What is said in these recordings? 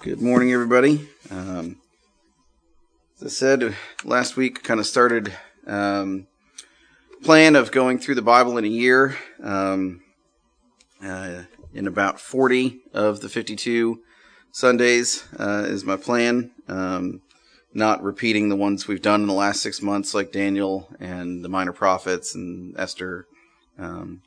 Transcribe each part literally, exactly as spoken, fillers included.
Good morning, everybody. Um, as I said, last week kind of started um, plan of going through the Bible in a year. Um, uh, in about forty of the fifty-two Sundays uh, is my plan. Um, not repeating the ones we've done in the last six months, like Daniel and the Minor Prophets and Esther. Um,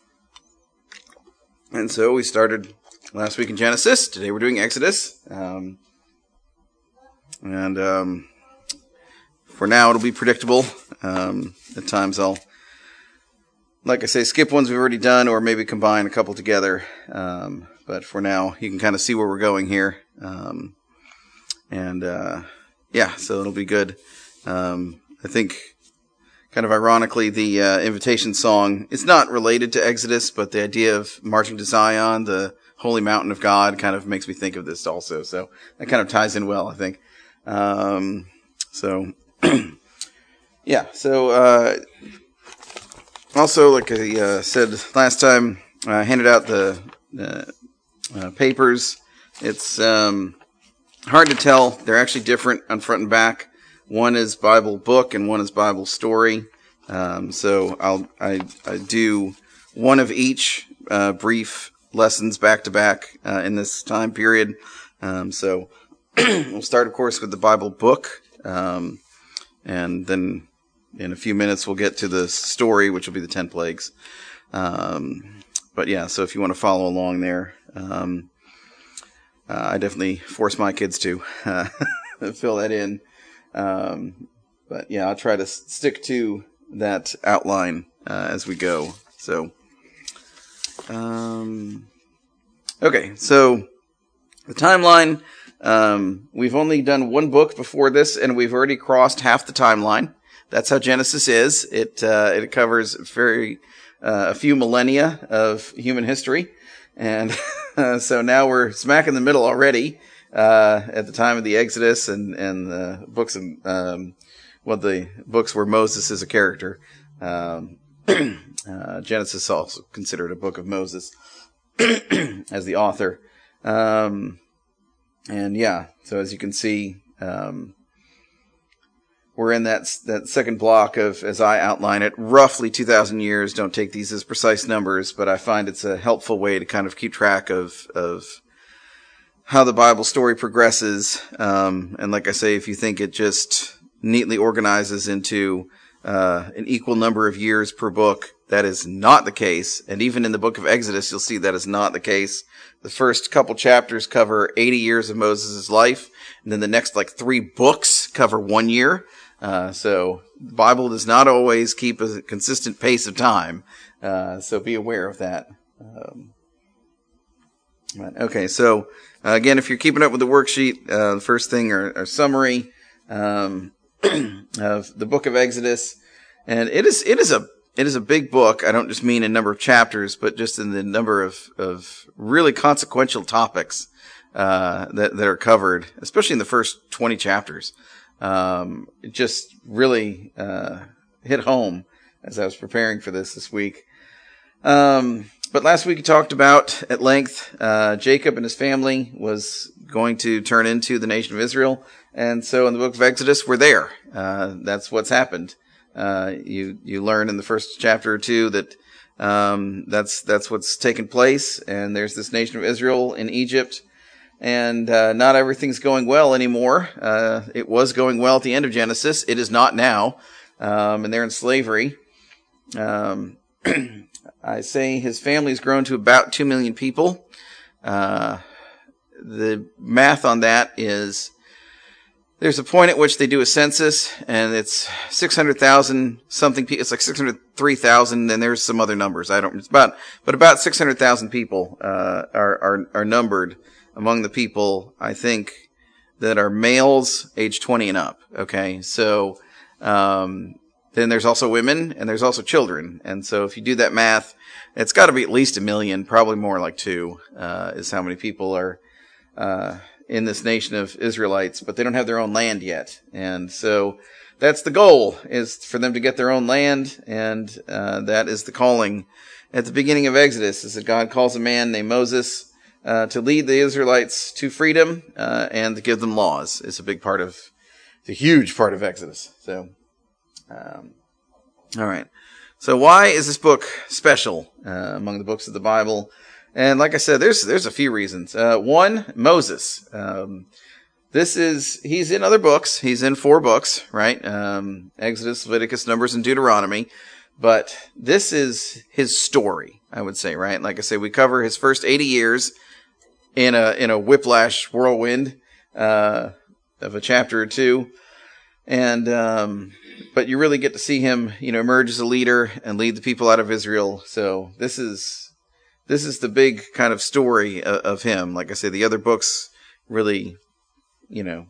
and so we started last week in Genesis. Today we're doing Exodus. Um, and um, for now it'll be predictable. Um, at times I'll, like I say, skip ones we've already done or maybe combine a couple together. Um, but for now you can kind of see where we're going here. Um, and uh, yeah, so it'll be good. Um, I think kind of ironically the uh, invitation song, it's not related to Exodus, but the idea of marching to Zion, the holy mountain of God, kind of makes me think of this also. So that kind of ties in well, I think. Um, so, yeah. So, uh, also, like I uh, said last time, I handed out the uh, uh, papers. It's um, hard to tell. They're actually different on front and back. One is Bible book and one is Bible story. Um, so I'll I, I do one of each uh, brief lessons back to back uh, in this time period. Um, so we'll start, of course, with the Bible book, um, and then in a few minutes we'll get to the story, which will be the ten plagues. Um, but yeah, so if you want to follow along there, um, uh, I definitely force my kids to uh, fill that in. Um, but yeah, I'll try to s- stick to that outline uh, as we go. So. Um, okay, so the timeline, um, we've only done one book before this, and we've already crossed half the timeline. That's how Genesis is. It uh, it covers very uh, a few millennia of human history, and uh, so now we're smack in the middle already uh, at the time of the Exodus and and the books of um, well, the books where Moses is a character. Um, Uh, Genesis is also considered a book of Moses as the author. Um, and yeah, so as you can see, um, we're in that that second block of, as I outline it, roughly two thousand years. Don't take these as precise numbers, but I find it's a helpful way to kind of keep track of, of how the Bible story progresses. Um, and like I say, if you think it just neatly organizes into uh, an equal number of years per book, that is not the case. And even in the book of Exodus, you'll see that is not the case. The first couple chapters cover eighty years of Moses' life. And then the next like three books cover one year. Uh, so the Bible does not always keep a consistent pace of time. Uh, so be aware of that. Um, right. Okay. So uh, again, if you're keeping up with the worksheet, uh, the first thing are, are summary, um, of the book of Exodus. And it is, it is a, It is a big book. I don't just mean in number of chapters, but just in the number of, of really consequential topics uh, that, that are covered, especially in the first twenty chapters. Um, it just really uh, hit home as I was preparing for this this week. Um, but last week we talked about at length uh, Jacob and his family was going to turn into the nation of Israel. And so in the book of Exodus, we're there. Uh, that's what's happened. Uh, you, you learn in the first chapter or two that, um, that's, that's what's taken place. And there's this nation of Israel in Egypt, and, uh, not everything's going well anymore. Uh, it was going well at the end of Genesis. It is not now. Um, and they're in slavery. Um, I say his family's grown to about two million people. Uh, the math on that is, there's a point at which they do a census, and it's six hundred thousand something people. It's like six hundred three thousand, and there's some other numbers. I don't, it's about, but about six hundred thousand people, uh, are, are, are numbered among the people, I think, that are males age twenty and up. Okay. So, um, then there's also women, and there's also children. And so if you do that math, it's got to be at least a million, probably more like two, uh, is how many people are, uh, in this nation of Israelites, but they don't have their own land yet. And so that's the goal, is for them to get their own land. And, uh, that is the calling at the beginning of Exodus, is that God calls a man named Moses, uh, to lead the Israelites to freedom uh, and to give them laws. It's a big part of, it's a huge part of Exodus. So, um, all right. So why is this book special uh, among the books of the Bible? And like I said, there's there's a few reasons. Uh, one, Moses. Um, this is, he's in other books. He's in four books, right? Um, Exodus, Leviticus, Numbers, and Deuteronomy. But this is his story, I would say, right? Like I say, we cover his first eighty years in a in a whiplash whirlwind uh, of a chapter or two. And um, but you really get to see him, you know, emerge as a leader and lead the people out of Israel. So this is this is the big kind of story of, of him. Like I say, the other books really, you know,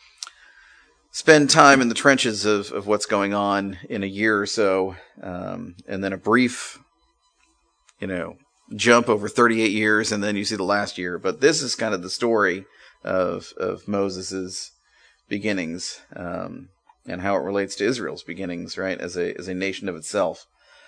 spend time in the trenches of, of what's going on in a year or so, um, and then a brief, you know, jump over thirty-eight years, and then you see the last year. But this is kind of the story of of Moses's beginnings, um, and how it relates to Israel's beginnings, right, as a as a nation of itself.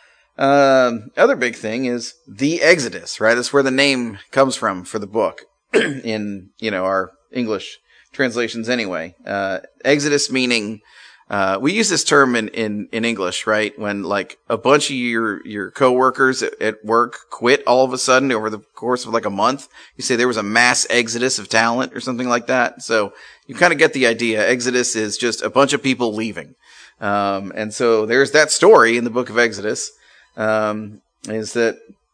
Um, other big thing is the Exodus, right? That's where the name comes from for the book in, you know, our English translations anyway. Uh, Exodus meaning, uh, we use this term in, in, in English, right? When like a bunch of your, your coworkers at, at work quit all of a sudden over the course of like a month. You say there was a mass exodus of talent or something like that. So you kind of get the idea. Exodus is just a bunch of people leaving. Um, and so there's that story in the book of Exodus, um, is that,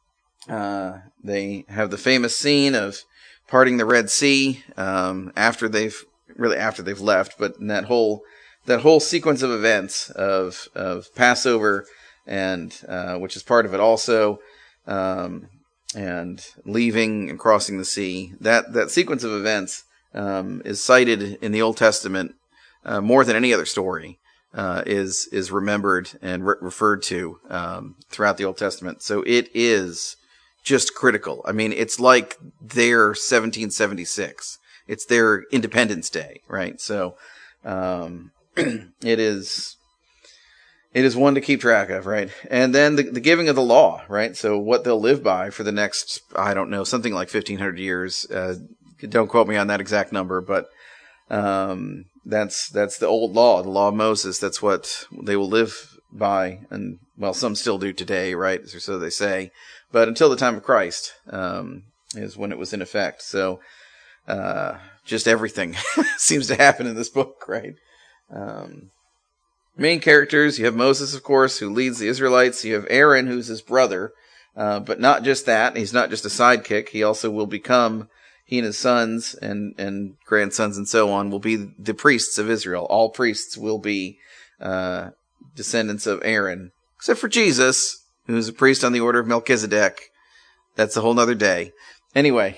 uh, they have the famous scene of parting the Red Sea, um, after they've, really after they've left, but in that whole, that whole sequence of events of, of Passover and, uh, which is part of it also, um, and leaving and crossing the sea, that, that sequence of events, um, is cited in the Old Testament, uh, more than any other story, uh, is, is remembered and re- referred to, um, throughout the Old Testament. So it is just critical. I mean, it's like their seventeen seventy-six. It's their Independence Day, right? So, um, it is, it is one to keep track of, right? And then the, the giving of the law, right? So what they'll live by for the next, I don't know, something like fifteen hundred years. Uh, don't quote me on that exact number, but, um, that's, that's the old law, the law of Moses. That's what they will live by. And well, some still do today, right? Or so they say. But until the time of Christ, um, is when it was in effect. So, uh, just everything seems to happen in this book, right? Um, main characters, you have Moses, of course, who leads the Israelites. You have Aaron, who's his brother. Uh, but not just that. He's not just a sidekick. He also will become, he and his sons and, and grandsons and so on will be the priests of Israel. All priests will be, uh, descendants of Aaron, except for Jesus, who's a priest on the order of Melchizedek. That's a whole nother day. Anyway.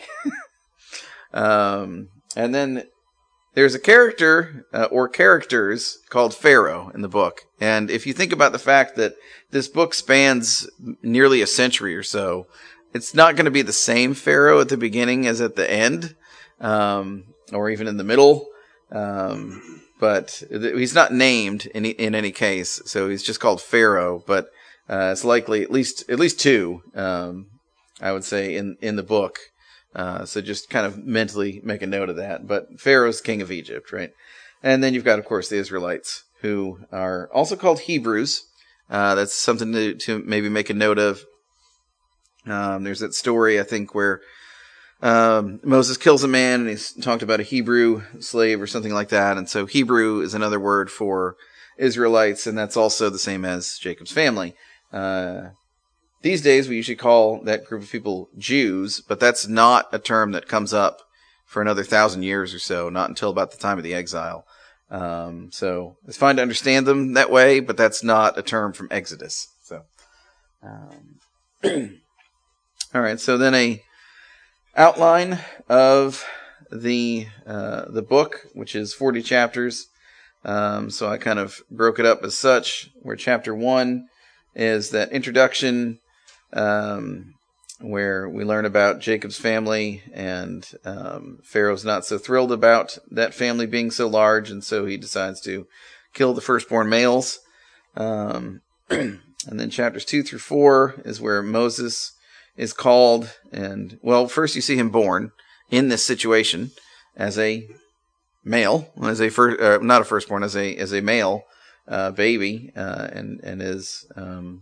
um, and then there's a character, uh, or characters, called Pharaoh in the book. And if you think about the fact that this book spans nearly a century or so, it's not going to be the same Pharaoh at the beginning as at the end, um, or even in the middle. Um, but he's not named in, in any case, so he's just called Pharaoh, but Uh, it's likely at least at least two, um, I would say, in, in the book. Uh, so just kind of mentally make a note of that. But Pharaoh's king of Egypt, right? And then you've got, of course, the Israelites, who are also called Hebrews. Uh, that's something to, to maybe make a note of. Um, there's that story, I think, where um, Moses kills a man, and he's talked about a Hebrew slave or something like that. And so Hebrew is another word for Israelites, and that's also the same as Jacob's family. Uh, these days we usually call that group of people Jews, but that's not a term that comes up for another thousand years or so, not until about the time of the exile. Um, so it's fine to understand them that way, but that's not a term from Exodus. So, um, all right. So then a outline of the, uh, the book, which is forty chapters. Um, so I kind of broke it up as such, where chapter one is that introduction, um, where we learn about Jacob's family, and um, Pharaoh's not so thrilled about that family being so large, and so he decides to kill the firstborn males. Um, and then chapters two through four is where Moses is called, and, well, first you see him born in this situation as a male, as a first, uh, not a firstborn, as a as a male uh, baby, uh, and and is um,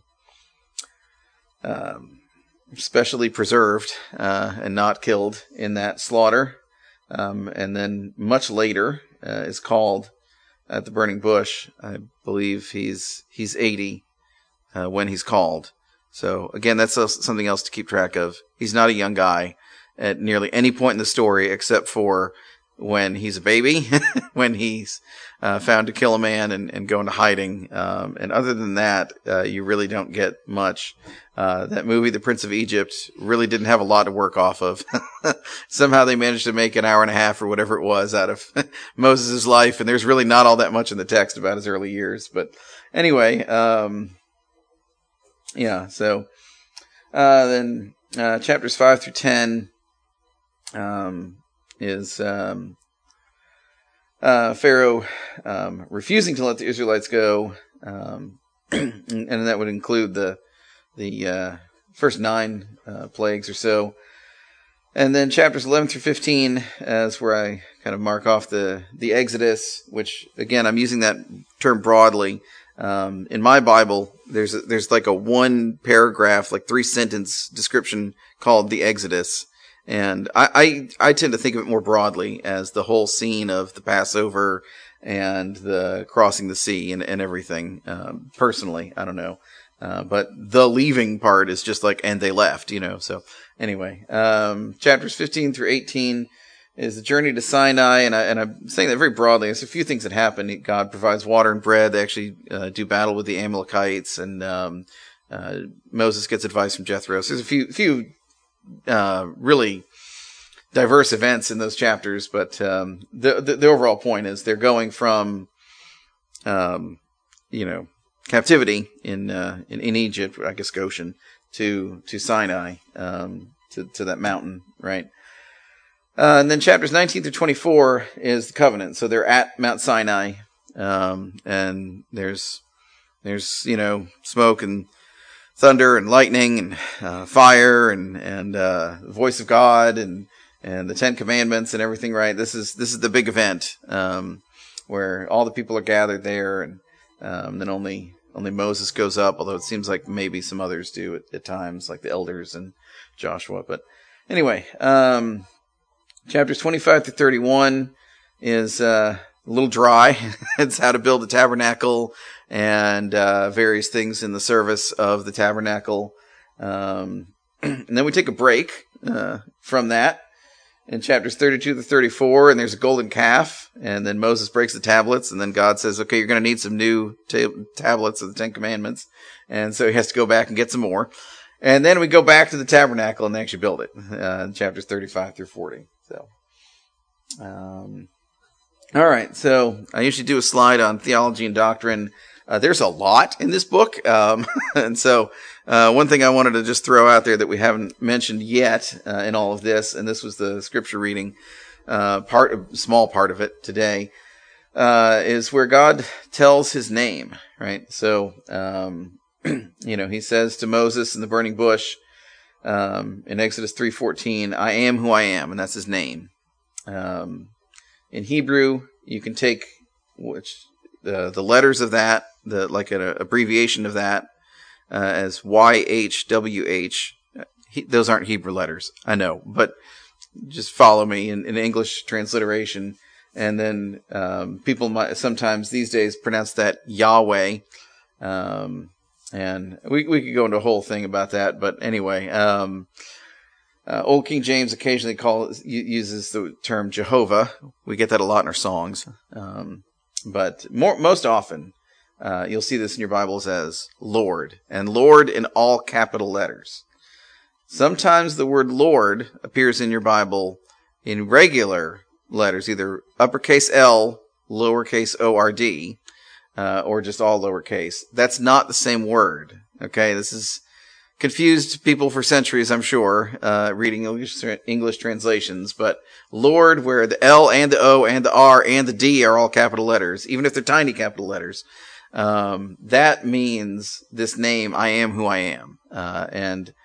um, specially preserved uh, and not killed in that slaughter, um, and then much later uh, is called at the burning bush. I believe he's he's eighty uh, when he's called. So again, that's something else to keep track of. He's not a young guy at nearly any point in the story, except for when he's a baby, when he's uh, found to kill a man and, and go into hiding. Um, and other than that, uh, you really don't get much. Uh, that movie, The Prince of Egypt, really didn't have a lot to work off of. Somehow they managed to make an hour and a half or whatever it was out of Moses' life, and there's really not all that much in the text about his early years. But anyway, um, yeah, so uh, then uh, chapters five through ten um, is um, uh, Pharaoh um, refusing to let the Israelites go, um, and that would include the the uh, first nine uh, plagues or so. And then chapters eleven through fifteen is where I kind of mark off the, the Exodus, which, again, I'm using that term broadly. Um, in my Bible, there's a, there's like a one paragraph, like three sentence description called the Exodus. And I, I, I tend to think of it more broadly as the whole scene of the Passover and the crossing the sea and, and everything. Um, personally, I don't know. Uh, but the leaving part is just like, and they left, you know. So anyway, um, chapters fifteen through eighteen is the journey to Sinai. And, I, and I'm saying that very broadly. There's a few things that happen. God provides water and bread. They actually uh, do battle with the Amalekites. And um, uh, Moses gets advice from Jethro. So there's a few, few uh, really diverse events in those chapters. But um, the, the the overall point is they're going from, um, you know, captivity in, uh, in in Egypt, I guess Goshen, to to Sinai, um, to to that mountain, right? Uh, and then chapters nineteen through twenty-four is the covenant. So they're at Mount Sinai, um, and there's there's you know smoke and thunder and lightning and uh, fire and and uh, the voice of God and and the Ten Commandments and everything, right? This is this is the big event um, where all the people are gathered there, and um, then only. Only Moses goes up, although it seems like maybe some others do at, at times, like the elders and Joshua. But anyway, um, chapters twenty-five to thirty-one is uh, a little dry. It's how to build a tabernacle and uh, various things in the service of the tabernacle. Um, and then we take a break uh, from that in chapters thirty-two to thirty-four, and there's a golden calf, and then Moses breaks the tablets, and then God says, okay, you're going to need some new ta- tablets of the Ten Commandments, and so he has to go back and get some more. And then we go back to the tabernacle, and they actually build it, uh, in chapters thirty-five through forty. So, um, all right, so I usually do a slide on theology and doctrine. Uh, there's a lot in this book, um, and so uh, one thing I wanted to just throw out there that we haven't mentioned yet uh, in all of this, and this was the scripture reading uh, part, of, small part of it today, uh, is where God tells His name, right? So, um, you know, He says to Moses in the burning bush um, in Exodus three fourteen, "I am who I am," and that's His name. Um, in Hebrew, you can take which the the letters of that. The like an abbreviation of that uh, as Y H W H. He, those aren't Hebrew letters, I know, but just follow me in, in English transliteration. And then um, people might sometimes these days pronounce that Yahweh, um, and we we could go into a whole thing about that. But anyway, um, uh, Old King James occasionally call uses the term Jehovah. We get that a lot in our songs, um, but more most often. Uh, you'll see this in your Bibles as Lord, and Lord in all capital letters. Sometimes the word Lord appears in your Bible in regular letters, either uppercase L, lowercase O R D, uh, or just all lowercase. That's not the same word. Okay, this is confused people for centuries, I'm sure, uh, reading English, English translations. But Lord, where the L and the O and the R and the D are all capital letters, even if they're tiny capital letters. Um, that means this name, I am who I am. Uh, and,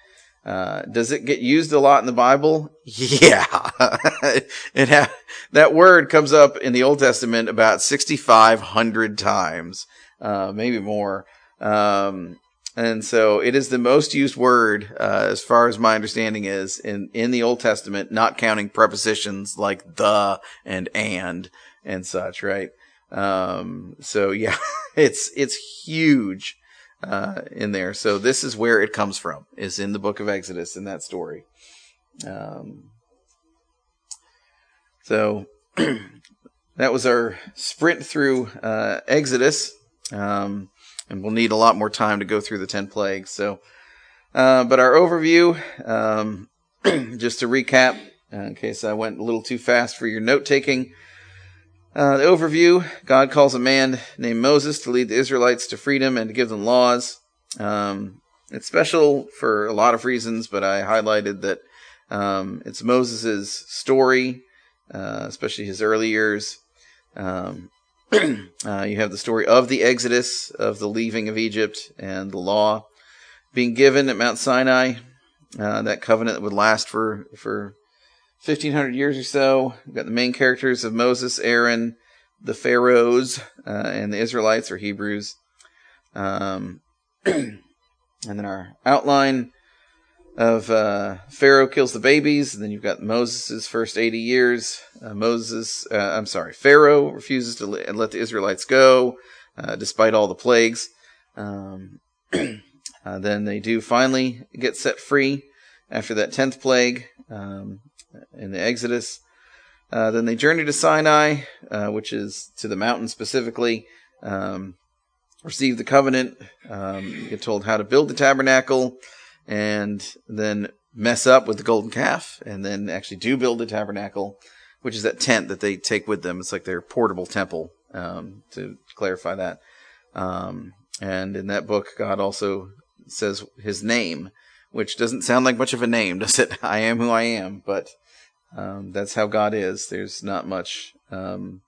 Uh, does it get used a lot in the Bible? Yeah. it ha- that word comes up in the Old Testament about sixty-five hundred times, uh, maybe more. Um, and so it is the most used word, uh, as far as my understanding is, in, in the Old Testament, not counting prepositions like the and and and such, right? Um, so yeah, it's, it's huge. Uh, in there. So this is where it comes from, is in the book of Exodus, in that story. Um, so that was our sprint through uh, Exodus. Um, and we'll need a lot more time to go through the ten plagues. So, uh, but our overview, um, just to recap, uh, in case I went a little too fast for your note-taking. Uh, the overview, God calls a man named Moses to lead the Israelites to freedom and to give them laws. Um, it's special for a lot of reasons, but I highlighted that um, it's Moses' story, uh, especially his early years. Um, uh, you have the story of the Exodus, of the leaving of Egypt, and the law being given at Mount Sinai, uh, that covenant that would last for, for fifteen hundred years or so. We've got the main characters of Moses, Aaron, the Pharaohs, uh, and the Israelites, or Hebrews. Um, and then our outline of uh, Pharaoh kills the babies. And then you've got Moses' first eighty years. Uh, Moses, uh, I'm sorry, Pharaoh refuses to let the Israelites go, uh, despite all the plagues. Um, uh, then they do finally get set free after that tenth plague. Um, in the Exodus. Uh, then they journey to Sinai, uh, which is to the mountain specifically, um, receive the covenant, um, get told how to build the tabernacle, and then mess up with the golden calf, and then actually do build the tabernacle, which is that tent that they take with them. It's like their portable temple, um, to clarify that. Um, and in that book, God also says his name, which doesn't sound like much of a name, does it? I am who I am, but um, that's how God is. There's not much. Um,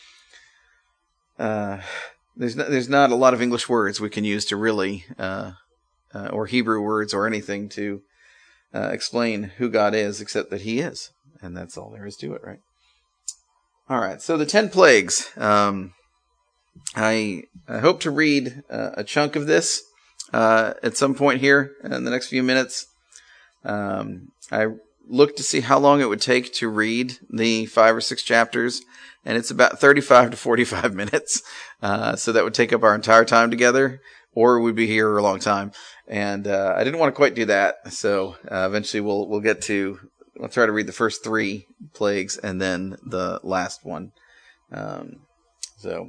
uh, there's not, there's not a lot of English words we can use to really, uh, uh, or Hebrew words or anything to uh, explain who God is, except that He is, and that's all there is to it, right? All right. So the ten plagues. Um, I I hope to read uh, a chunk of this. Uh, at some point here in the next few minutes. Um, I looked to see how long it would take to read the five or six chapters, and it's about thirty-five to forty-five minutes. Uh, so that would take up our entire time together, or we'd be here a long time. And uh, I didn't want to quite do that, so uh, eventually we'll we'll get to, I'll try to read the first three plagues and then the last one. Um, so...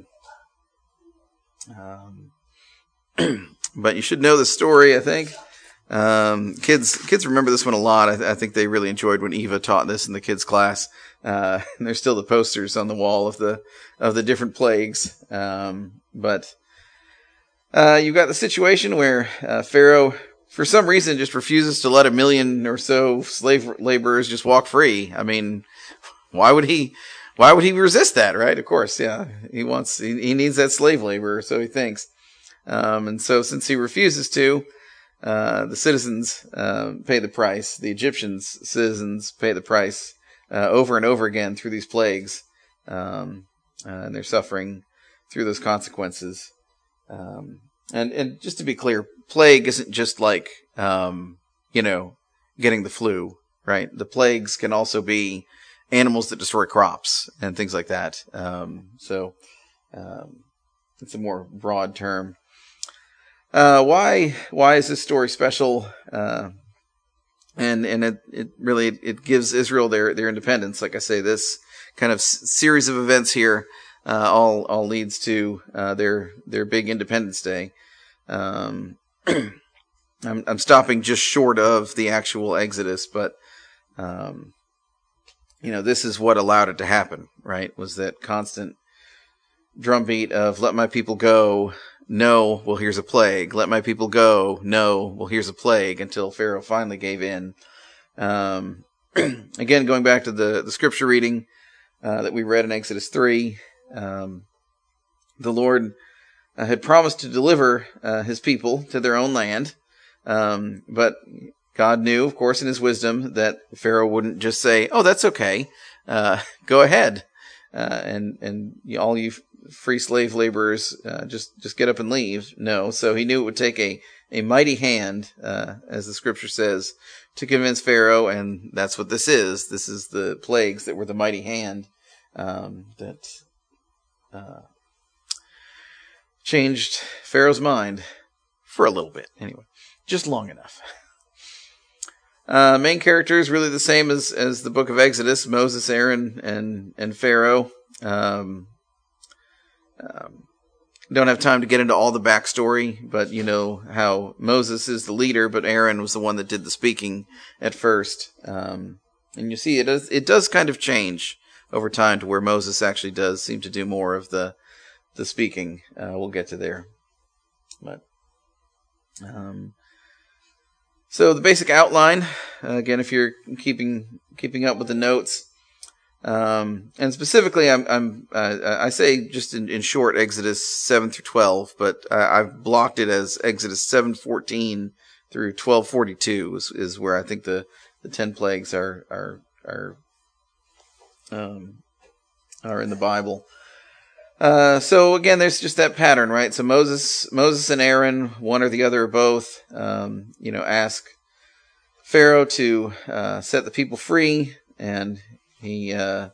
Um, But you should know the story, I think. Um, kids kids remember this one a lot. I, th- I think they really enjoyed when Eva taught this in the kids' class. Uh, and there's still the posters on the wall of the of the different plagues. Um, but uh, you've got the situation where uh, Pharaoh, for some reason, just refuses to let a million or so slave laborers just walk free. I mean, why would he? Why would he resist that? Right? Of course, yeah. He wants. He, he needs that slave labor, so he thinks. Um, and so since he refuses to, uh, the citizens, uh, pay the price. The Egyptians' citizens pay the price, uh, over and over again through these plagues. Um, uh, and they're suffering through those consequences. Um, and, and just to be clear, plague isn't just like, um, you know, getting the flu, right? The plagues can also be animals that destroy crops and things like that. Um, so, um, it's a more broad term. Uh, why, why is this story special? Uh, and, and it, it really, it gives Israel their, their independence. Like I say, this kind of s- series of events here, uh, all, all leads to, uh, their, their big Independence Day. Um, I'm, I'm stopping just short of the actual Exodus, but, um, you know, this is what allowed it to happen, right? Was that constant drumbeat of let my people go. No, well, here's a plague. Let my people go. No, well, here's a plague, until Pharaoh finally gave in. Um, again, going back to the, the scripture reading uh, that we read in Exodus three, um, the Lord uh, had promised to deliver uh, his people to their own land, um, but God knew, of course, in his wisdom, that Pharaoh wouldn't just say, "Oh, that's okay, uh, go ahead, uh, and and you, all you free slave laborers, uh, just just get up and leave." No, so he knew it would take a a mighty hand, uh, as the scripture says, to convince Pharaoh, and that's what this is. This is the plagues that were the mighty hand um, that uh, changed Pharaoh's mind for a little bit, anyway, just long enough. Uh, main characters really the same as, as the book of Exodus: Moses, Aaron, and and Pharaoh. Um, um, don't have time to get into all the backstory, but you know how Moses is the leader, but Aaron was the one that did the speaking at first. Um, and you see, it does it does kind of change over time to where Moses actually does seem to do more of the the speaking. Uh, we'll get to there, but. Um, So the basic outline, uh, again, if you're keeping keeping up with the notes, um, and specifically, I'm, I'm uh, I say just in, in short Exodus seven through twelve, but I, I've blocked it as Exodus seven fourteen through twelve forty-two is, is where I think the, the ten plagues are are are um, are in the Bible. Uh, so again, there's just that pattern, right? So Moses, Moses and Aaron, one or the other or both, um, you know, ask Pharaoh to, uh, set the people free. And he, uh,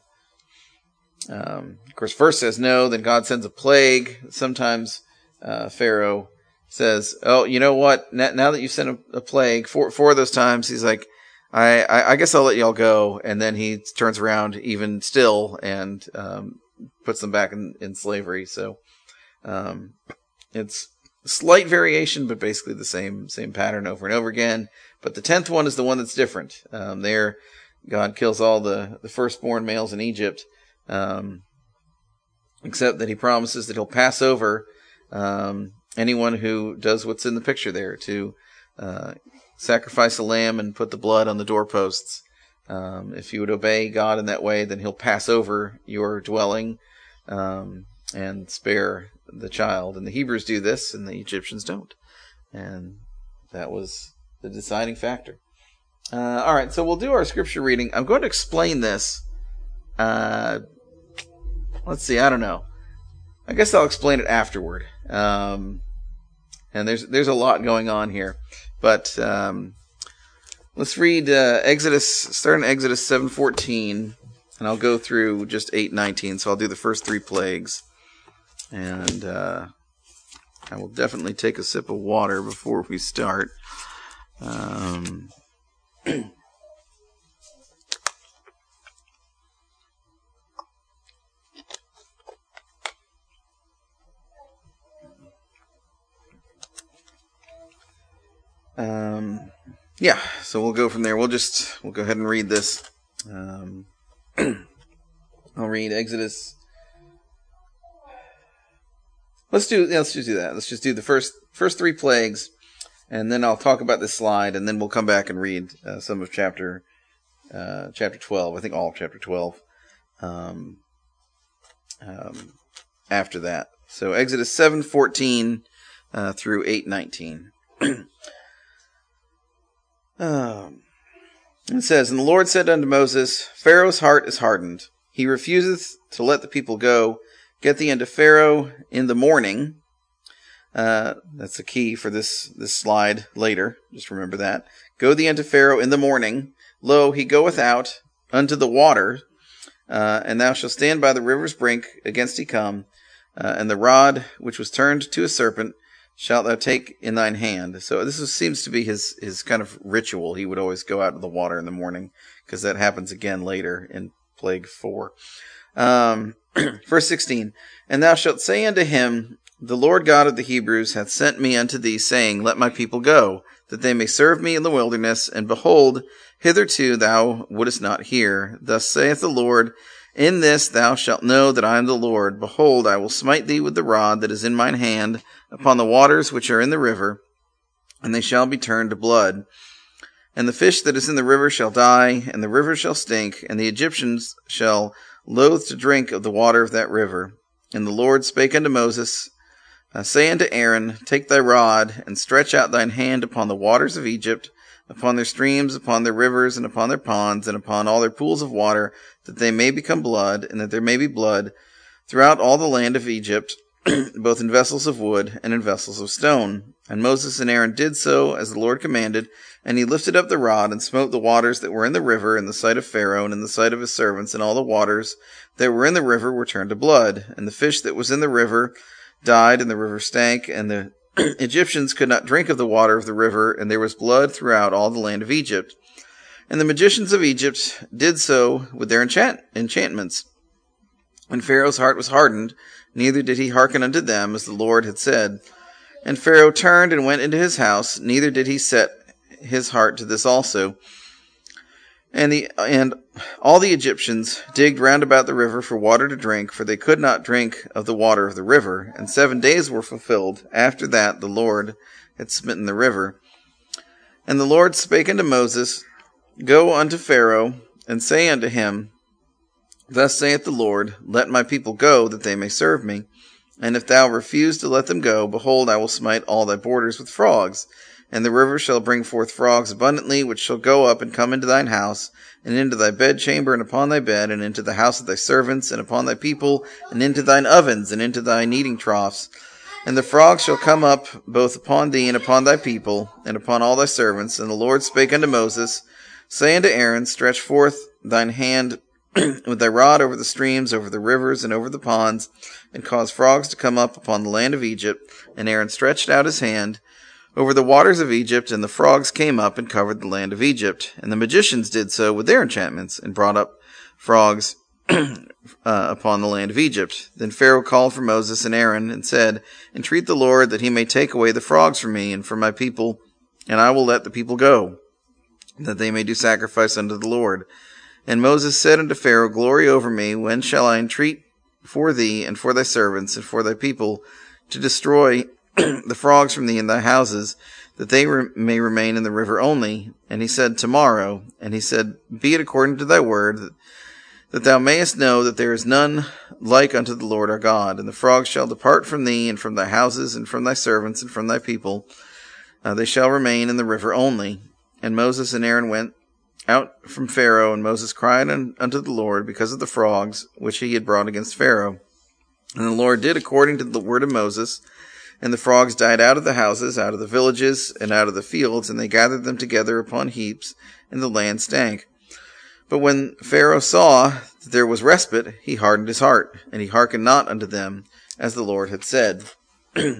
um, of course, first says no, then God sends a plague. Sometimes, uh, Pharaoh says, "Oh, you know what? Now that you sent a, a plague, four, four of those times, he's like, I, I, I guess I'll let y'all go." And then he turns around even still and, um, puts them back in, in slavery. So um, it's a slight variation, but basically the same same pattern over and over again. But the tenth one is the one that's different. Um, there, God kills all the, the firstborn males in Egypt, um, except that he promises that he'll pass over um, anyone who does what's in the picture there, to uh, sacrifice a lamb and put the blood on the doorposts. Um, if you would obey God in that way, then he'll pass over your dwelling um, and spare the child. And the Hebrews do this, and the Egyptians don't. And that was the deciding factor. Uh, all right, so we'll do our scripture reading. I'm going to explain this. Uh, let's see, I don't know. I guess I'll explain it afterward. Um, and there's there's a lot going on here. But... Um, Let's read uh, Exodus, starting Exodus seven fourteen, and I'll go through just eight nineteen, so I'll do the first three plagues. And uh, I will definitely take a sip of water before we start. Um, um Yeah, so we'll go from there. We'll just, we'll go ahead and read this. Um, I'll read Exodus. Let's do, yeah, let's just do that. Let's just do the first, first three plagues, and then I'll talk about this slide, and then we'll come back and read uh, some of chapter, uh, chapter twelve. I think all of chapter twelve, um, um, after that. So Exodus seven fourteen uh, through eight nineteen. Um, it says, "And the Lord said unto Moses, Pharaoh's heart is hardened. He refuseth to let the people go. Get thee unto Pharaoh in the morning." Uh, that's the key for this, this slide later. Just remember that. "Go thee unto Pharaoh in the morning. Lo, he goeth out unto the water, uh, and thou shalt stand by the river's brink against he come, uh, and the rod which was turned to a serpent shalt thou take in thine hand." So this is, seems to be his, his kind of ritual. He would always go out to the water in the morning, because that happens again later in Plague four. Um, verse sixteen, "And thou shalt say unto him, The Lord God of the Hebrews hath sent me unto thee, saying, Let my people go, that they may serve me in the wilderness. And behold, hitherto thou wouldest not hear. Thus saith the Lord, In this thou shalt know that I am the Lord. Behold, I will smite thee with the rod that is in mine hand upon the waters which are in the river, and they shall be turned to blood. And the fish that is in the river shall die, and the river shall stink, and the Egyptians shall loathe to drink of the water of that river. And the Lord spake unto Moses, uh, Say unto Aaron, Take thy rod, and stretch out thine hand upon the waters of Egypt, upon their streams, upon their rivers, and upon their ponds, and upon all their pools of water, that they may become blood, and that there may be blood throughout all the land of Egypt, both in vessels of wood and in vessels of stone. And Moses and Aaron did so as the Lord commanded, and he lifted up the rod and smote the waters that were in the river in the sight of Pharaoh and in the sight of his servants, and all the waters that were in the river were turned to blood. And the fish that was in the river died, and the river stank, and the Egyptians could not drink of the water of the river, and there was blood throughout all the land of Egypt. And the magicians of Egypt did so with their enchant enchantments. And Pharaoh's heart was hardened, neither did he hearken unto them, as the Lord had said. And Pharaoh turned and went into his house, neither did he set his heart to this also. And the and all the Egyptians digged round about the river for water to drink, for they could not drink of the water of the river. And seven days were fulfilled after that the Lord had smitten the river. And the Lord spake unto Moses, Go unto Pharaoh, and say unto him, Thus saith the Lord, Let my people go, that they may serve me. And if thou refuse to let them go, behold, I will smite all thy borders with frogs. And the river shall bring forth frogs abundantly, which shall go up and come into thine house, and into thy bedchamber, and upon thy bed, and into the house of thy servants, and upon thy people, and into thine ovens, and into thy kneading troughs. And the frogs shall come up both upon thee, and upon thy people, and upon all thy servants. And the Lord spake unto Moses, Say unto Aaron, Stretch forth thine hand with thy rod over the streams, over the rivers, and over the ponds, and cause frogs to come up upon the land of Egypt. And Aaron stretched out his hand over the waters of Egypt, and the frogs came up and covered the land of Egypt. And the magicians did so with their enchantments, and brought up frogs uh, upon the land of Egypt. Then Pharaoh called for Moses and Aaron, and said, Entreat the Lord that he may take away the frogs from me and from my people, and I will let the people go, that they may do sacrifice unto the Lord. And Moses said unto Pharaoh, Glory over me, when shall I entreat for thee, and for thy servants, and for thy people, to destroy the frogs from thee in thy houses, that they re- may remain in the river only? And he said, Tomorrow. And he said, Be it according to thy word, that, that thou mayest know that there is none like unto the Lord our God. And the frogs shall depart from thee, and from thy houses, and from thy servants, and from thy people. Uh, they shall remain in the river only. And Moses and Aaron went out from Pharaoh, and Moses cried un- unto the Lord because of the frogs which he had brought against Pharaoh. And the Lord did according to the word of Moses. And the frogs died out of the houses, out of the villages, and out of the fields, and they gathered them together upon heaps, and the land stank. But when Pharaoh saw that there was respite, he hardened his heart, and he hearkened not unto them, as the Lord had said. uh,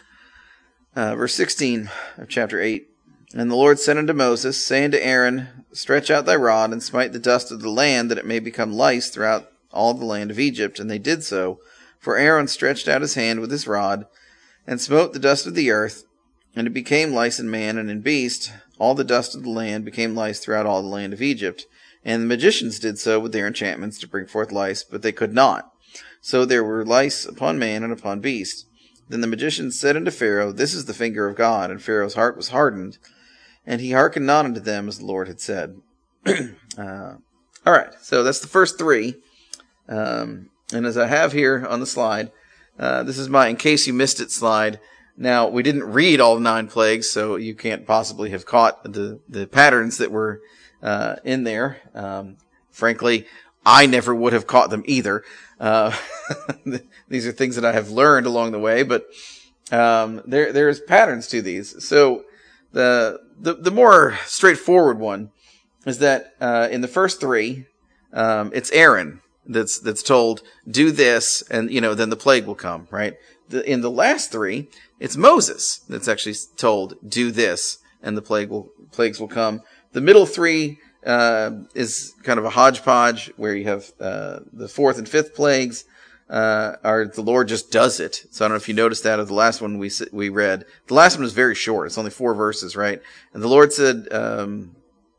verse sixteen of chapter eight. And the Lord said unto Moses, Say unto Aaron, Stretch out thy rod, and smite the dust of the land, that it may become lice throughout all the land of Egypt. And they did so. For Aaron stretched out his hand with his rod, and smote the dust of the earth, and it became lice in man and in beast. All the dust of the land became lice throughout all the land of Egypt. And the magicians did so with their enchantments to bring forth lice, but they could not. So there were lice upon man and upon beast. Then the magicians said unto Pharaoh, This is the finger of God. And Pharaoh's heart was hardened, and he hearkened not unto them, as the Lord had said. uh, all right, so that's the first three. Um, and as I have here on the slide, Uh, this is my in case you missed it slide. Now, we didn't read all nine plagues, so you can't possibly have caught the, the patterns that were uh, in there. Um, frankly, I never would have caught them either. Uh, these are things that I have learned along the way, but um, there there's patterns to these. So the the, the more straightforward one is that uh, in the first three, um, it's Aaron that's that's told, do this, and, you know, then the plague will come, right? The, in the last three, it's Moses that's actually told, do this, and the plague will plagues will come. The middle three uh, is kind of a hodgepodge, where you have uh, the fourth and fifth plagues uh, are the Lord just does it. So I don't know if you noticed that, of the last one we we read. The last one was very short. It's only four verses, right? And the Lord said, um,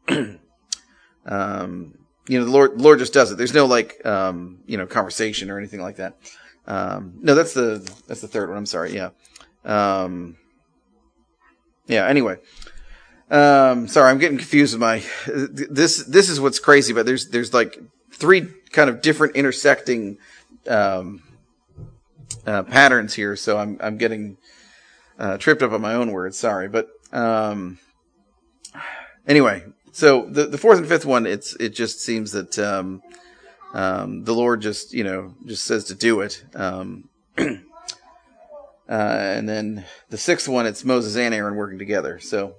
um, you know, the Lord, the Lord just does it. There's no like, um, you know, conversation or anything like that. Um, no, that's the, that's the third one. I'm sorry. Yeah. Um, yeah. Anyway, um, sorry, I'm getting confused with my, this, this is what's crazy, but there's, there's like three kind of different intersecting, um, uh, patterns here. So I'm, I'm getting, uh, tripped up on my own words. Sorry. But, um, anyway, so the, the fourth and fifth one, it's it just seems that um, um, the Lord just, you know, just says to do it. Um, uh, and then the sixth one, it's Moses and Aaron working together. So,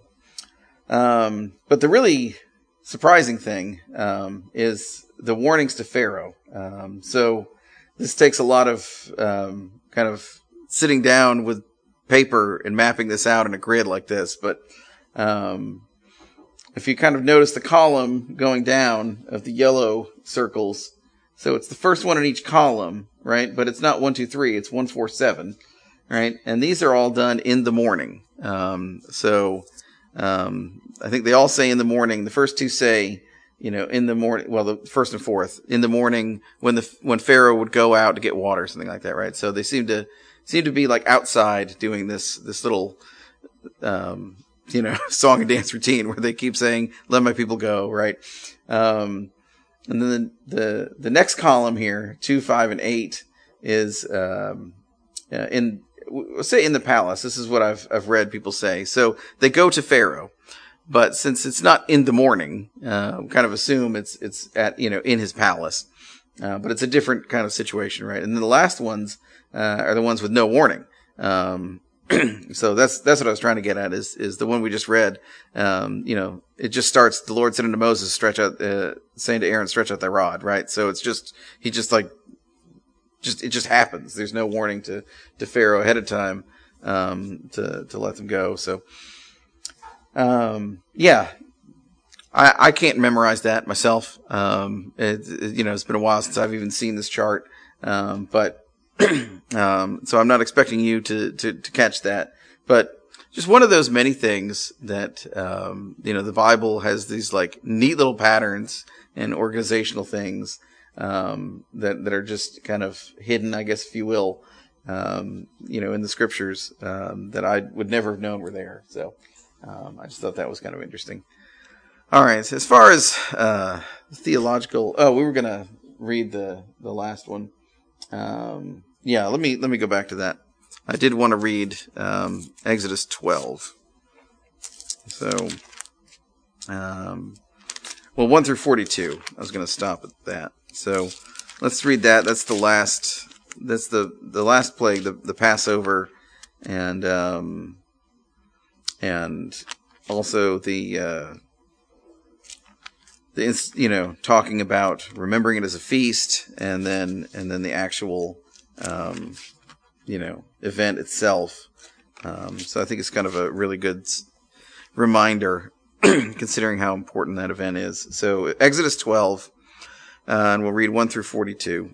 um, but the really surprising thing um, is the warnings to Pharaoh. Um, so this takes a lot of um, kind of sitting down with paper and mapping this out in a grid like this. But um, if you kind of notice the column going down of the yellow circles, so it's the first one in each column, right? But it's not one, two, three. It's one, four, seven, right? And these are all done in the morning. Um, so um, I think they all say in the morning. The first two say, you know, in the morning. Well, the first and fourth in the morning when the when Pharaoh would go out to get water, something like that, right? So they seem to seem to be like outside doing this this little, um, you know, song and dance routine where they keep saying, "Let my people go," right? Um, And then the, the the next column here, two, five, and eight, is um, uh, in we'll say in the palace. This is what I've I've read people say. So they go to Pharaoh, but since it's not in the morning, uh, we kind of assume it's it's at you know in his palace. Uh, but it's a different kind of situation, right? And then the last ones uh, are the ones with no warning. Um, So that's that's what I was trying to get at is is the one we just read. Um, you know, it just starts. The Lord said unto Moses, "Stretch out," uh, saying to Aaron, "Stretch out thy rod." Right. So it's just he just like just it just happens. There's no warning to, to Pharaoh ahead of time um, to to let them go. So um, yeah, I I can't memorize that myself. Um, it, it, you know, it's been a while since I've even seen this chart, um, but. um, so I'm not expecting you to, to, to catch that, but just one of those many things that, um, you know, the Bible has these like neat little patterns and organizational things, um, that, that are just kind of hidden, I guess, if you will, um, you know, in the scriptures, um, that I would never have known were there. So, um, I just thought that was kind of interesting. All right. So as far as, uh, theological, oh, we were going to read the, the last one. Um, yeah, let me, let me go back to that. I did want to read, um, Exodus twelve. So, um, well, one through forty-two. I was going to stop at that. So let's read that. That's the last, that's the, the last plague, the, the Passover, and, um, and also the, uh, the, you know, talking about remembering it as a feast, and then and then the actual, um, you know, event itself. Um, so I think it's kind of a really good reminder, considering how important that event is. So Exodus twelve, uh, and we'll read one through forty-two.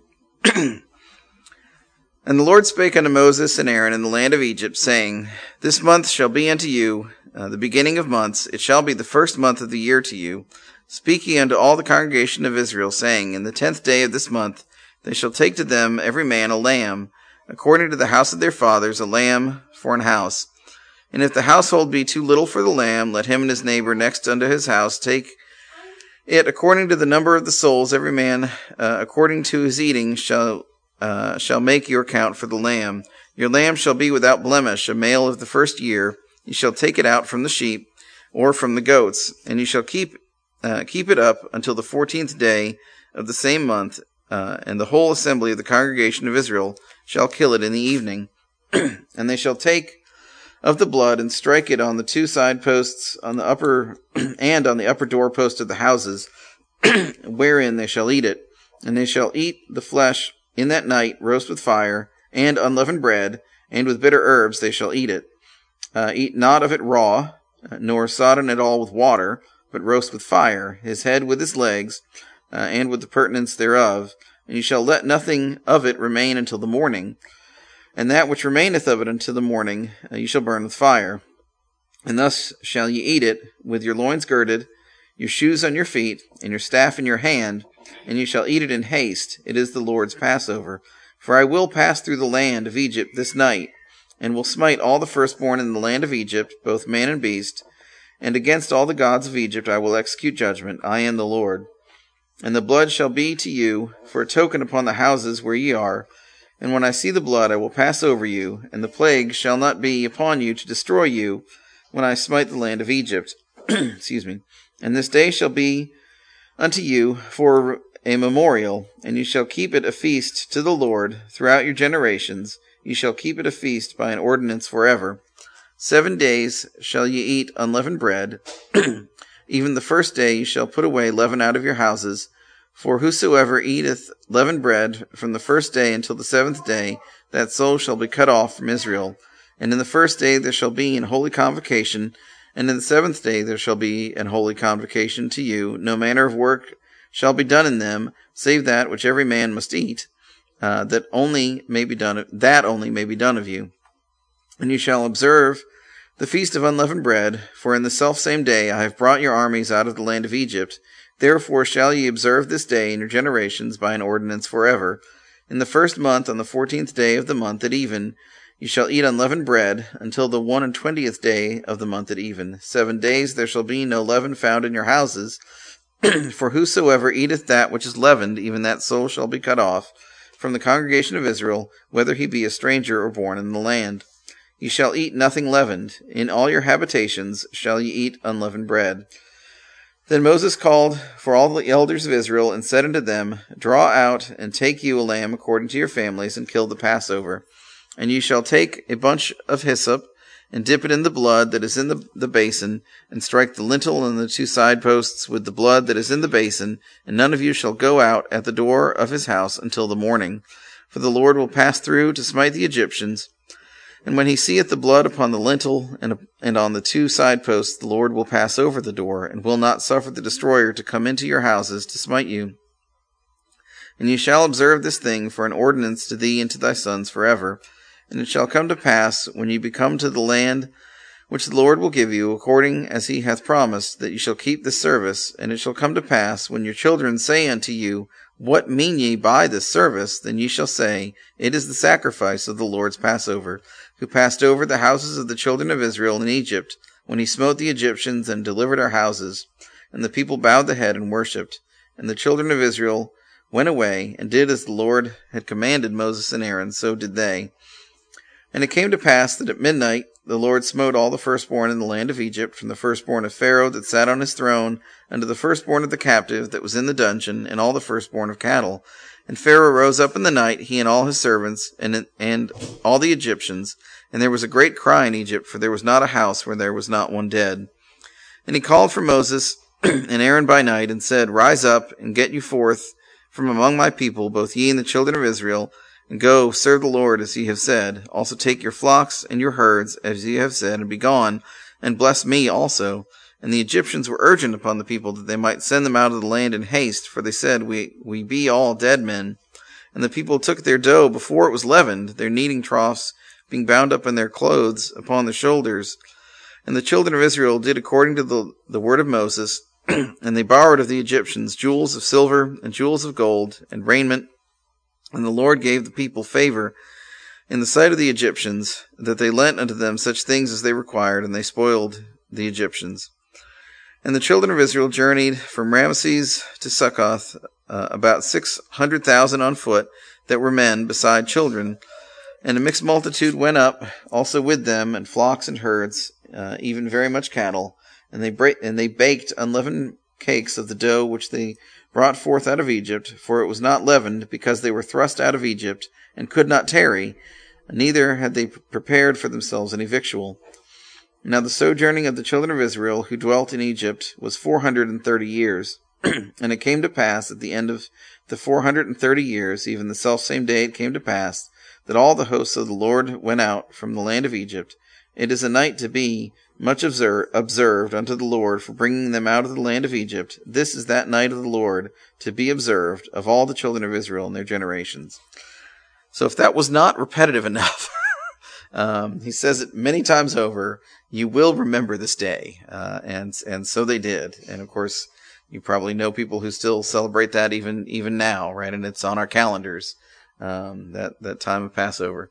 And the Lord spake unto Moses and Aaron in the land of Egypt, saying, This month shall be unto you uh, the beginning of months. It shall be the first month of the year to you. Speak ye unto all the congregation of Israel, saying, In the tenth day of this month they shall take to them every man a lamb, according to the house of their fathers, a lamb for an house. And if the household be too little for the lamb, let him and his neighbor next unto his house take it according to the number of the souls. Every man uh, according to his eating shall uh, shall make your count for the lamb. Your lamb shall be without blemish, a male of the first year. You shall take it out from the sheep or from the goats, and you shall keep Uh, keep it up until the fourteenth day of the same month, uh, and the whole assembly of the congregation of Israel shall kill it in the evening. And they shall take of the blood and strike it on the two side posts on the upper and on the upper doorpost of the houses, wherein they shall eat it. And they shall eat the flesh in that night, roast with fire, and unleavened bread, and with bitter herbs they shall eat it. Uh, eat not of it raw, nor sodden it all with water, but roast with fire, his head with his legs, uh, and with the purtenance thereof. And you shall let nothing of it remain until the morning. And that which remaineth of it until the morning, uh, you shall burn with fire. And thus shall ye eat it, with your loins girded, your shoes on your feet, and your staff in your hand, and you shall eat it in haste. It is the Lord's Passover. For I will pass through the land of Egypt this night, and will smite all the firstborn in the land of Egypt, both man and beast, and against all the gods of Egypt I will execute judgment. I am the Lord. And the blood shall be to you for a token upon the houses where ye are. And when I see the blood, I will pass over you, and the plague shall not be upon you to destroy you when I smite the land of Egypt. Excuse me. And this day shall be unto you for a memorial, and you shall keep it a feast to the Lord throughout your generations. You shall keep it a feast by an ordinance forever. Seven days shall ye eat unleavened bread. Even the first day you shall put away leaven out of your houses. For whosoever eateth leavened bread from the first day until the seventh day, that soul shall be cut off from Israel. And in the first day there shall be an holy convocation, and in the seventh day there shall be an holy convocation to you. No manner of work shall be done in them, save that which every man must eat, uh, that only may be done. That only may be done of you. And you shall observe the feast of unleavened bread, for in the selfsame day I have brought your armies out of the land of Egypt. Therefore shall ye observe this day in your generations by an ordinance forever. In the first month, on the fourteenth day of the month at even, you shall eat unleavened bread until the one and twentieth day of the month at even. Seven days there shall be no leaven found in your houses. For whosoever eateth that which is leavened, even that soul shall be cut off from the congregation of Israel, whether he be a stranger or born in the land. Ye shall eat nothing leavened. In all your habitations shall ye eat unleavened bread. Then Moses called for all the elders of Israel, and said unto them, Draw out, and take you a lamb according to your families, and kill the Passover. And ye shall take a bunch of hyssop, and dip it in the blood that is in the, the basin, and strike the lintel and the two side posts with the blood that is in the basin, and none of you shall go out at the door of his house until the morning. For the Lord will pass through to smite the Egyptians. And when he seeth the blood upon the lintel and, and on the two side posts, the Lord will pass over the door, and will not suffer the destroyer to come into your houses to smite you. And ye shall observe this thing for an ordinance to thee and to thy sons forever. And it shall come to pass, when ye be come to the land which the Lord will give you, according as he hath promised, that ye shall keep this service. And it shall come to pass, when your children say unto you, What mean ye by this service? Then ye shall say, It is the sacrifice of the Lord's Passover, who passed over the houses of the children of Israel in Egypt, when he smote the Egyptians and delivered our houses. And the people bowed the head and worshipped. And the children of Israel went away, and did as the Lord had commanded Moses and Aaron, so did they. And it came to pass that at midnight the Lord smote all the firstborn in the land of Egypt, from the firstborn of Pharaoh that sat on his throne, unto the firstborn of the captive that was in the dungeon, and all the firstborn of cattle. And Pharaoh rose up in the night, he and all his servants, and and all the Egyptians. And there was a great cry in Egypt, for there was not a house where there was not one dead. And he called for Moses and Aaron by night, and said, Rise up, and get you forth from among my people, both ye and the children of Israel, and go, serve the Lord as ye have said. Also take your flocks and your herds, as ye have said, and be gone, and bless me also. And the Egyptians were urgent upon the people that they might send them out of the land in haste, for they said, We we be all dead men. And the people took their dough before it was leavened, their kneading troughs being bound up in their clothes upon the shoulders. And the children of Israel did according to the, the word of Moses, and they borrowed of the Egyptians jewels of silver and jewels of gold and raiment. And the Lord gave the people favor in the sight of the Egyptians, that they lent unto them such things as they required, and they spoiled the Egyptians. And the children of Israel journeyed from Ramesses to Succoth, uh, about six hundred thousand on foot, that were men, beside children. And a mixed multitude went up also with them, and flocks and herds, uh, even very much cattle. And they bra- and they baked unleavened cakes of the dough which they brought forth out of Egypt, for it was not leavened, because they were thrust out of Egypt, and could not tarry, neither had they prepared for themselves any victual. Now the sojourning of the children of Israel, who dwelt in Egypt, was four hundred and thirty years. And it came to pass, at the end of the four hundred and thirty years, even the selfsame day it came to pass, that all the hosts of the Lord went out from the land of Egypt. It is a night to be much observe, observed unto the Lord for bringing them out of the land of Egypt. This is that night of the Lord to be observed of all the children of Israel in their generations. So if that was not repetitive enough, um, he says it many times over, you will remember this day. Uh, and and so they did. And of course, you probably know people who still celebrate that even even now, right? And it's on our calendars, um, that, that time of Passover.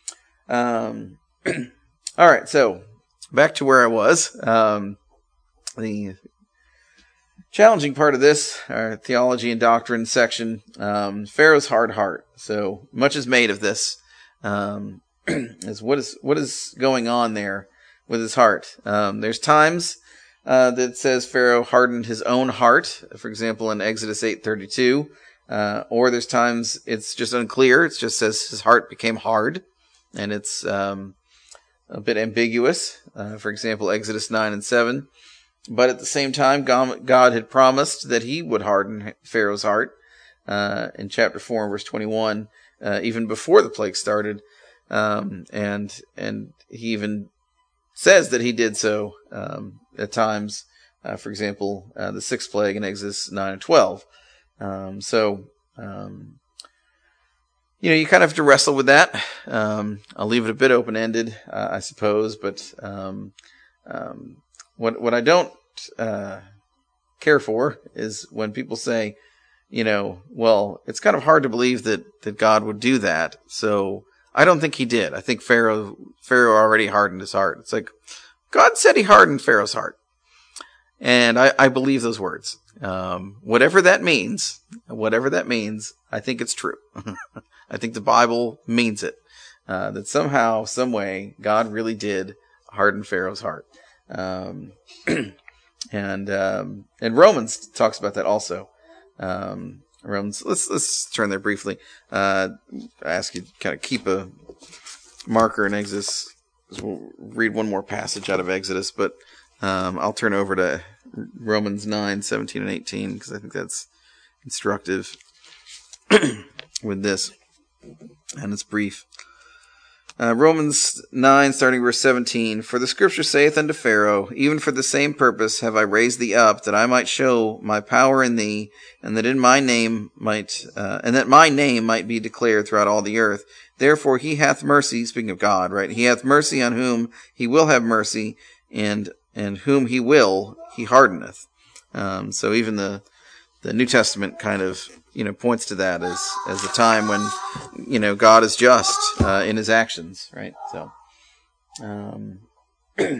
Um, all right, so back to where I was. Um, the challenging part of this, our theology and doctrine section, um, Pharaoh's hard heart. So much is made of this. Um, is what is what is going on there with his heart. Um, there's times uh, that says Pharaoh hardened his own heart, for example, in Exodus eight thirty-two. Uh, or there's times it's just unclear. It just says his heart became hard, and it's um, a bit ambiguous. Uh, for example, Exodus nine and seven. But at the same time, God had promised that he would harden Pharaoh's heart uh, in chapter four and verse twenty-one, uh, even before the plague started. Um, and and he even says that he did so um, at times. Uh, for example, uh, the sixth plague in Exodus nine and twelve. Um, so, um, you know, you kind of have to wrestle with that. Um, I'll leave it a bit open-ended, uh, I suppose. But um, um, what what I don't uh, care for is when people say, you know, well, it's kind of hard to believe that, that God would do that. So I don't think he did. I think Pharaoh Pharaoh already hardened his heart. It's like God said he hardened Pharaoh's heart. And I, I believe those words. Um, whatever that means, whatever that means, I think it's true. I think the Bible means it. Uh, that somehow, some way, God really did harden Pharaoh's heart. Um, and um, and Romans talks about that also. Um, Romans. Let's let's turn there briefly. Uh, I ask you to kind of keep a marker in Exodus. We'll read one more passage out of Exodus, but um, I'll turn over to Romans nine, seventeen, and eighteen because I think that's instructive with this, and it's brief. Uh, Romans nine, starting verse seventeen. For the scripture saith unto Pharaoh, even for the same purpose have I raised thee up, that I might show my power in thee, and that in my name might, uh, and that my name might be declared throughout all the earth. Therefore he hath mercy, speaking of God, right? He hath mercy on whom he will have mercy, and and whom he will, he hardeneth. Um, so even the the New Testament kind of, you know, points to that as as a time when, you know, God is just uh, in his actions, right? So, um, uh,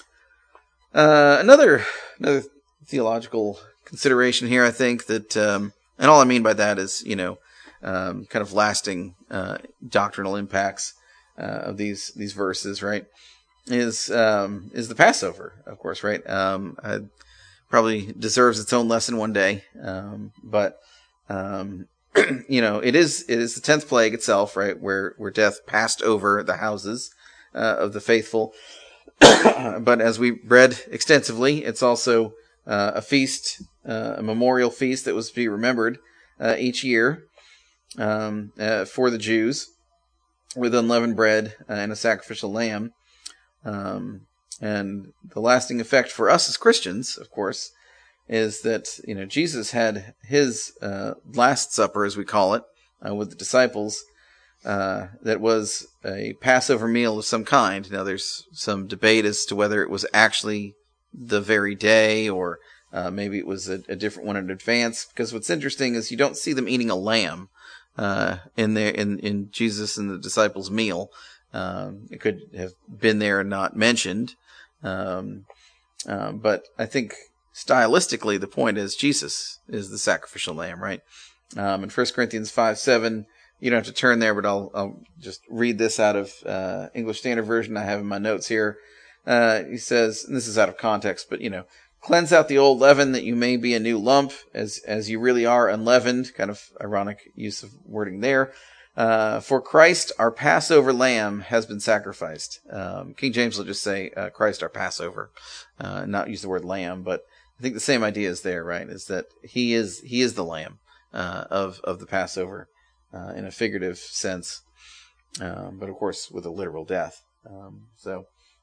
another another theological consideration here, I think that, um, and all I mean by that is, you know, um, kind of lasting uh, doctrinal impacts uh, of these these verses, right? Is um, is the Passover, of course, right? Um, I, probably deserves its own lesson one day, um, but. Um, you know, it is, it is the tenth plague itself, right? Where, where death passed over the houses, uh, of the faithful. But as we read extensively, it's also, uh, a feast, uh, a memorial feast that was to be remembered, uh, each year, um, uh, for the Jews with unleavened bread uh, and a sacrificial lamb. Um, and the lasting effect for us as Christians, of course, is that, you know, Jesus had his uh, Last Supper, as we call it, uh, with the disciples, uh, that was a Passover meal of some kind. Now, there's some debate as to whether it was actually the very day or uh, maybe it was a, a different one in advance. Because what's interesting is you don't see them eating a lamb uh, in their in, in Jesus and the disciples' meal. Um, it could have been there and not mentioned. Um, uh, but I think stylistically, the point is Jesus is the sacrificial lamb, right? Um, in First Corinthians five seven, you don't have to turn there, but I'll, I'll just read this out of uh, English Standard Version. I have in my notes here. Uh, he says, and this is out of context, but, you know, cleanse out the old leaven that you may be a new lump, as as you really are unleavened. Kind of ironic use of wording there. Uh, for Christ, our Passover lamb, has been sacrificed. Um, King James will just say, uh, Christ, our Passover, uh, not use the word lamb, but I think the same idea is there, right? Is that he is he is the lamb uh, of of the Passover uh, in a figurative sense, um, but of course with a literal death. Um, so,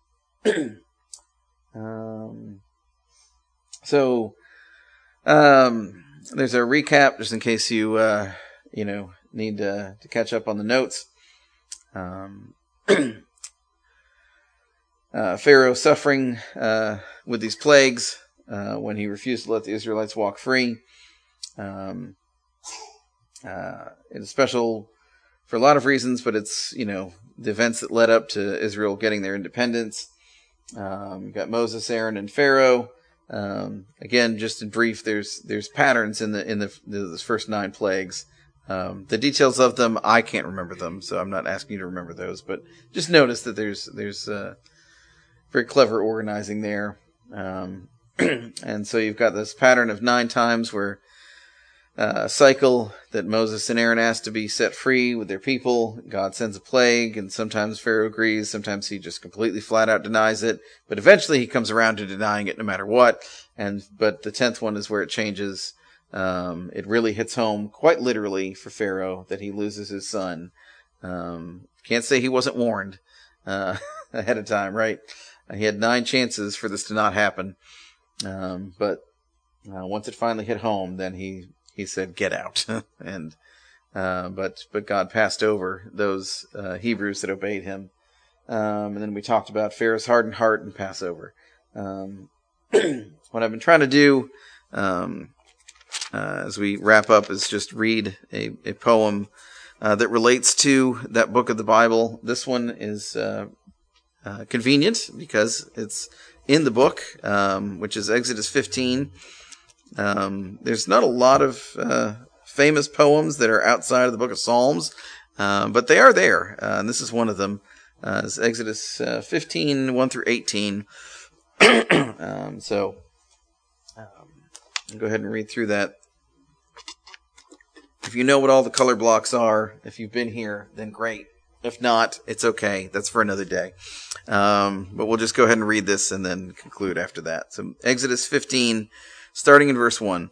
um, so um, there's a recap just in case you uh, you know need to, to catch up on the notes. Um, uh, Pharaoh suffering uh, with these plagues. Uh, when he refused to let the Israelites walk free. Um, uh, it's special for a lot of reasons, but it's, you know, the events that led up to Israel getting their independence. Um, you've got Moses, Aaron, and Pharaoh. Um, again, just in brief, there's there's patterns in the in the, the first nine plagues. Um, the details of them, I can't remember them, so I'm not asking you to remember those. But just notice that there's there's uh, very clever organizing there. Um, and so you've got this pattern of nine times where uh, a cycle that Moses and Aaron asked to be set free with their people. God sends a plague, and sometimes Pharaoh agrees. Sometimes he just completely flat out denies it. But eventually he comes around to denying it no matter what. And but the tenth one is where it changes. Um, it really hits home quite literally for Pharaoh that he loses his son. Um, can't say he wasn't warned uh, ahead of time, right? He had nine chances for this to not happen. Um, but uh, once it finally hit home, then he, he said, get out. and uh, but but God passed over those uh, Hebrews that obeyed him. Um, and then we talked about Pharaoh's hardened heart and Passover. Um, what I've been trying to do um, uh, as we wrap up is just read a, a poem uh, that relates to that book of the Bible. This one is uh, uh, convenient because it's in the book, um, which is Exodus fifteen. Um, there's not a lot of uh, famous poems that are outside of the book of Psalms, uh, but they are there. Uh, and this is one of them. Uh, it's Exodus uh, fifteen, one through eighteen. um, so um, I'll go ahead and read through that. If you know what all the color blocks are, if you've been here, then great. If not, it's okay. That's for another day. Um, but we'll just go ahead and read this and then conclude after that. So Exodus fifteen, starting in verse one.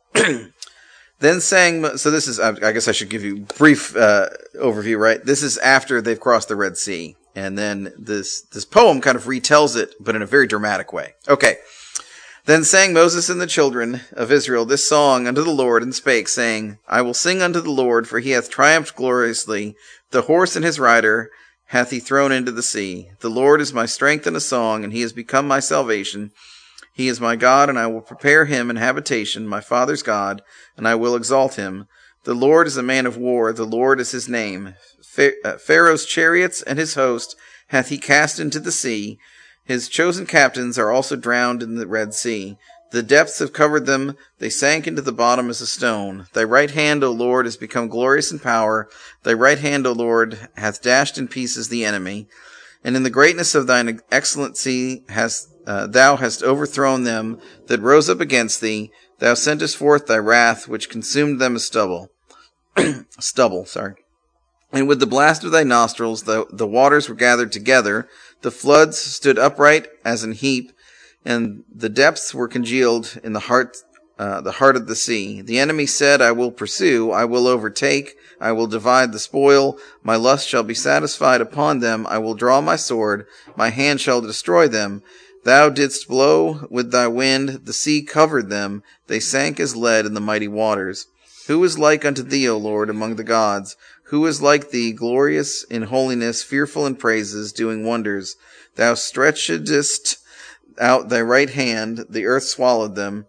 Then sang, so this is, I guess I should give you a brief uh, overview, right? This is after they've crossed the Red Sea. And then this, this poem kind of retells it, but in a very dramatic way. Okay. Then sang Moses and the children of Israel this song unto the Lord, and spake, saying, I will sing unto the Lord, for he hath triumphed gloriously. The horse and his rider hath he thrown into the sea. The Lord is my strength and a song, and he has become my salvation. He is my God, and I will prepare him an habitation, my father's God, and I will exalt him. The Lord is a man of war, the Lord is his name. Pharaoh's chariots and his host hath he cast into the sea. His chosen captains are also drowned in the Red Sea. The depths have covered them, they sank into the bottom as a stone. Thy right hand, O Lord, is become glorious in power. Thy right hand, O Lord, hath dashed in pieces the enemy. And in the greatness of thine excellency hast uh, thou hast overthrown them that rose up against thee. Thou sentest forth thy wrath, which consumed them as stubble. stubble, sorry. And with the blast of thy nostrils, the, the waters were gathered together. The floods stood upright as an heap, and the depths were congealed in the heart, uh, the heart of the sea. The enemy said, I will pursue, I will overtake, I will divide the spoil. My lust shall be satisfied upon them. I will draw my sword, my hand shall destroy them. Thou didst blow with thy wind, the sea covered them. They sank as lead in the mighty waters. Who is like unto thee, O Lord, among the gods? Who is like thee, glorious in holiness, fearful in praises, doing wonders? Thou stretchedst out thy right hand, the earth swallowed them.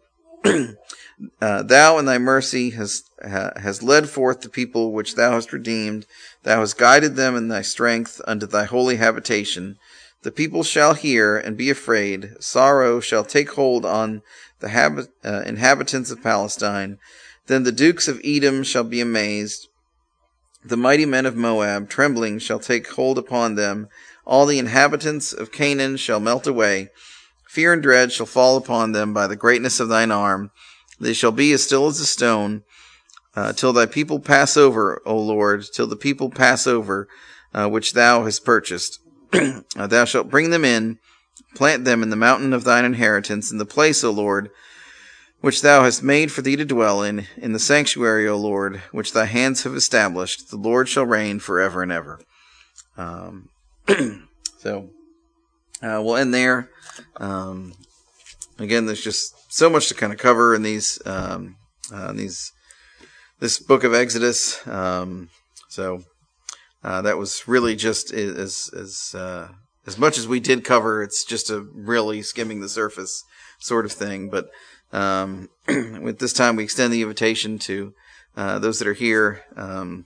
uh, thou in thy mercy hast, ha, has led forth the people which thou hast redeemed. Thou hast guided them in thy strength unto thy holy habitation. The people shall hear and be afraid. Sorrow shall take hold on the habit, uh, inhabitants of Palestine. Then the dukes of Edom shall be amazed. The mighty men of Moab, trembling, shall take hold upon them. All the inhabitants of Canaan shall melt away. Fear and dread shall fall upon them by the greatness of thine arm. They shall be as still as a stone, uh, till thy people pass over, O Lord, till the people pass over, uh, which thou hast purchased. uh, thou shalt bring them in, plant them in the mountain of thine inheritance, in the place, O Lord, which thou hast made for thee to dwell in, in the sanctuary, O Lord, which thy hands have established. The Lord shall reign forever and ever. Um, so, uh, we'll end there. Um, again, there's just so much to kind of cover in these, um, uh, these, this book of Exodus. Um, so, uh, that was really just as, as, uh, as much as we did cover, it's just a really skimming the surface sort of thing. But, Um, with this time, we extend the invitation to uh, those that are here. Um,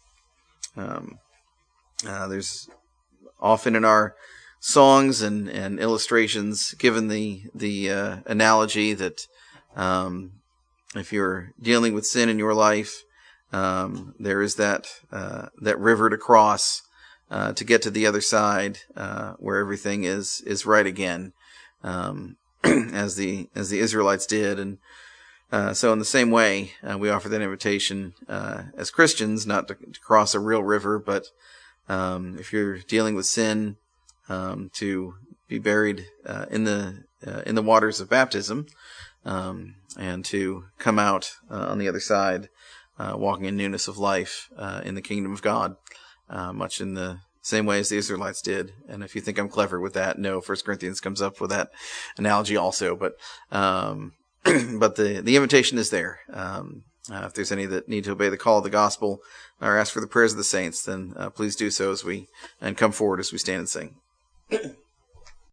um, uh, there's often in our songs and, and illustrations given the the uh, analogy that um, if you're dealing with sin in your life, um, there is that uh, that river to cross uh, to get to the other side uh, where everything is is right again. Um, as the as the Israelites did. And uh, so in the same way, uh, we offer that invitation uh, as Christians, not to, to cross a real river, but um, if you're dealing with sin, um, to be buried uh, in the uh, in the waters of baptism, um, and to come out uh, on the other side, uh, walking in newness of life uh, in the kingdom of God, uh, much in the same way as the Israelites did. And if you think I'm clever with that, no, First Corinthians comes up with that analogy also. But um, but the the invitation is there. Um, uh, if there's any that need to obey the call of the gospel or ask for the prayers of the saints, then uh, please do so as we and come forward as we stand and sing.